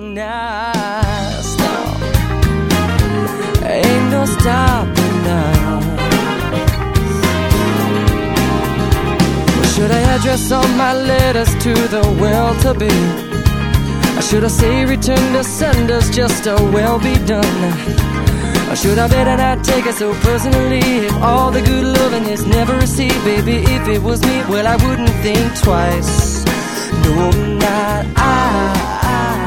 us. No, ain't no stopping us. Should I address all my letters to the well-to-be? Or should I say return to senders, just a well be done? Or should I better not take it so personally? If all the good loving is never received, baby, if it was me, well, I wouldn't think twice. No, not I.